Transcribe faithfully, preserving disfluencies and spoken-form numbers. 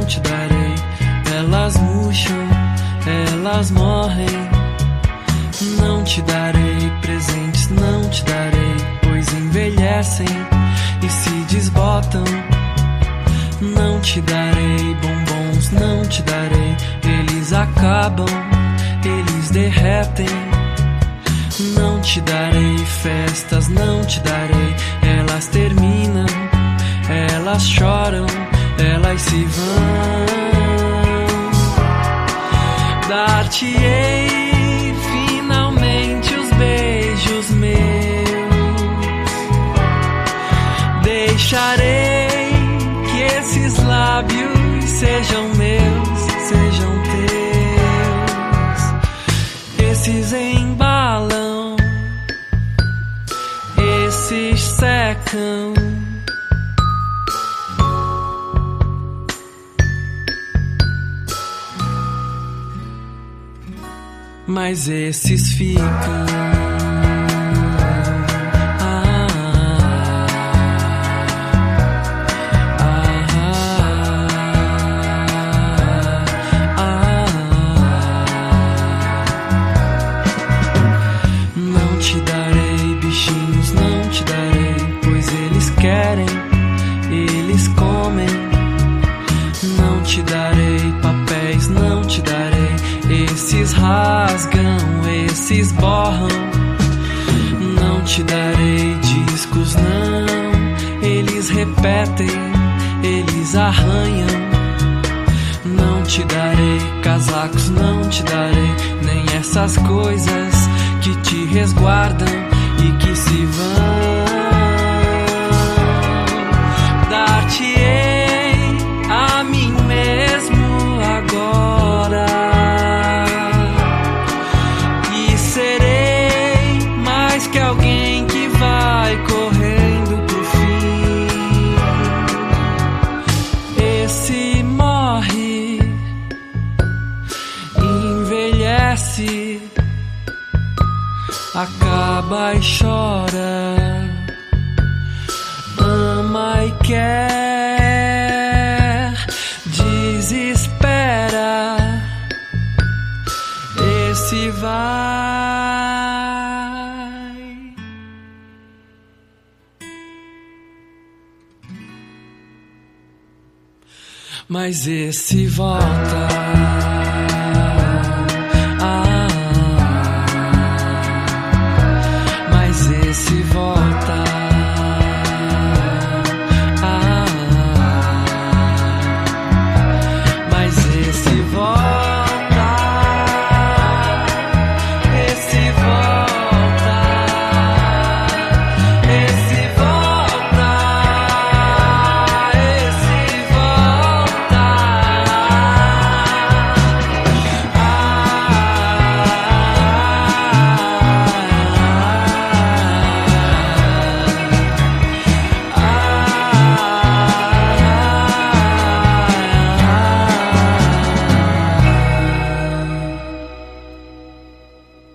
não te darei. Elas murcham, elas morrem. Não te darei presentes, não te darei, pois envelhecem e se desbotam. Não te darei bombons, não te darei, eles acabam, eles derretem. Não te darei festas, não te darei, elas terminam, elas choram, elas se vão. Dar-te-ei finalmente os beijos meus, deixarei que esses lábios sejam meus, sejam teus. Esses embalam, esses secam, mas esses ficam. Ah, ah, ah, ah. Não te darei bichinhos, não te darei, pois eles querem, eles comem. Não te darei papéis, não te darei, esses rasgam, esses borram. Não te darei discos, não, eles repetem, eles arranham. Não te darei casacos, não te darei, nem essas coisas que te resguardam e que se vão. Dar-te-ei a mim mesmo agora, e serei mais que alguém que vai correndo pro fim. Esse morre, envelhece, acaba e chora, ama e quer, desespera, esse vai. Mas esse volta.